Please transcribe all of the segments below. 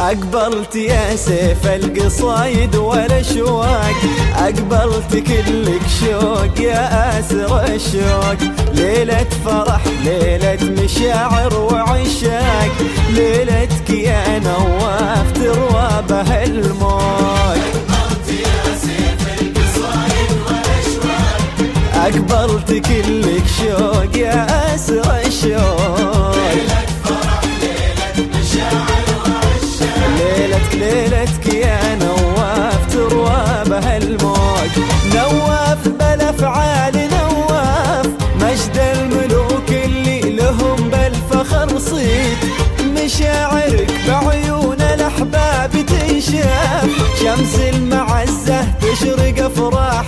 أقبلت يا سيف القصايد والأشواق، أقبلت كلك شوق يا أسر الشوق. ليلة فرح، ليلة مشاعر وعشاق، ليلتك يا نواف تروى بها الموج. أقبلت يا سيف القصايد والأشواق، أقبلت كلك شوق يا أسر الشوق. ليلة فرح، ليلة مشاعر وعشاق، ليلتك يا نواف تروى بها الموج. نواف بالأفعال نواف، مجد الملوك اللي لهم بالفخر صيت. مشاعرك بعيون الأحباب تنشاف، شمس المعزة تشرق أفراح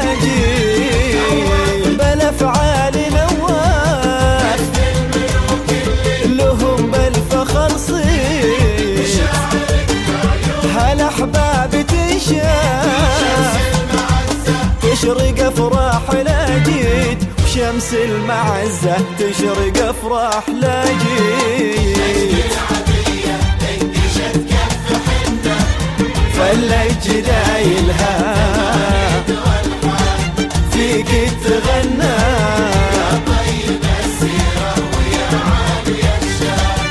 الأجيل. بالأفعال نواف، لهم بالفخر صيت. هالأحباب تنشاف، تشرق أفراح الأجيد. وشمس المعزة تشرق أفراح الأجيد. فلت جدايلها فيك تغنى، طيب السيرة ويا عالي الشان.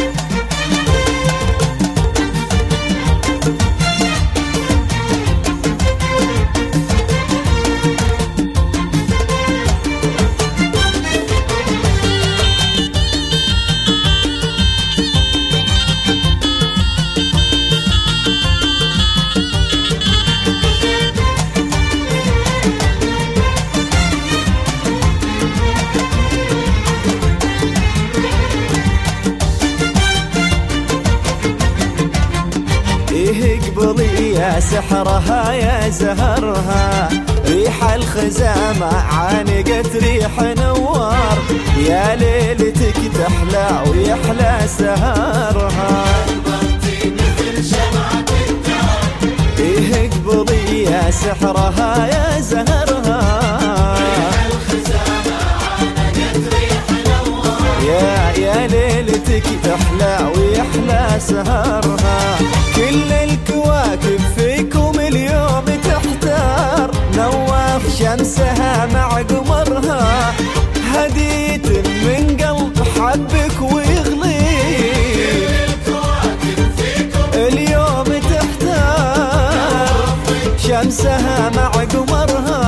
اقبلي يا سحرها يا زهرها، ريح الخزامة عانقت ريح نوار. يا ليلتك تحلى ويحلى سهرها، قلبي مثل شمعة الدار. اقبلي يا سحرها يا زهرها، الخزامة عانقت ريح نوار. يا ليلتك تحلى ويحلى سهرها. كل الكواكب فيكم اليوم تحتار، نواف شمسها مع قمرها. هدية من قلب حبك ويغليك، الكواكب فيكم اليوم تحتار، شمسها مع قمرها.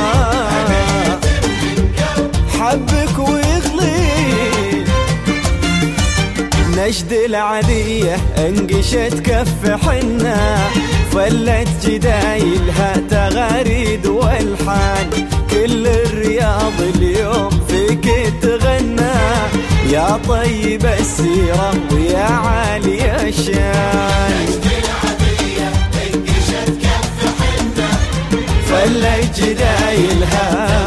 حبك ويغليك، نجد العذية انقشت كف حنا. فلت جدايلها تغاريد والحان، كل الرياض اليوم فيك تغنى. يا طيب السيرة ويا عالي الشان، العذية انقشت كف حنة. فلت جدايلها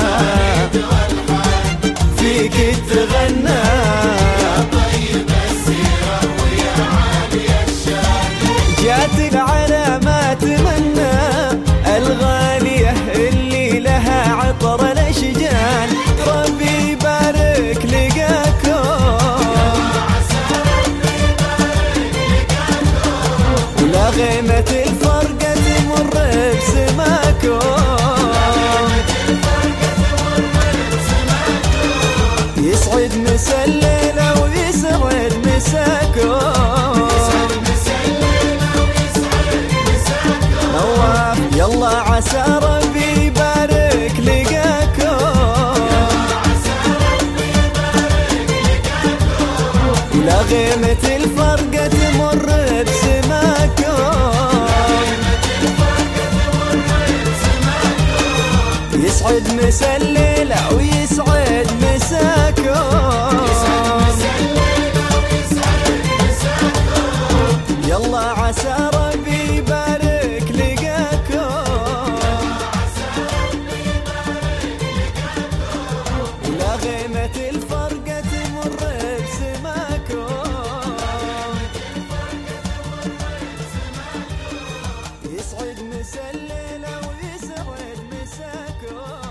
فيك تغنى. طيب السيرة ويا عالي الشان. جاتك على ما تمنى الغالية اللي لها عطر الأشجان. ربي يبارك لقاكم، ولا غيمة الفرقة تمر بسماكم. يسعد مسا الليلة ويسعد مساكم. نواف يلا عسى ربي يبارك لقاكم، ولا غيمة الفرقة تمر بسماكم. يسعد مسا الليلة ويسعد مساكم. يلا عسى ربي يبارك لقاكم، ولا غيمة الفرقة تمر بسماكم. يسعد مسا الليلة ويسعد مساكم.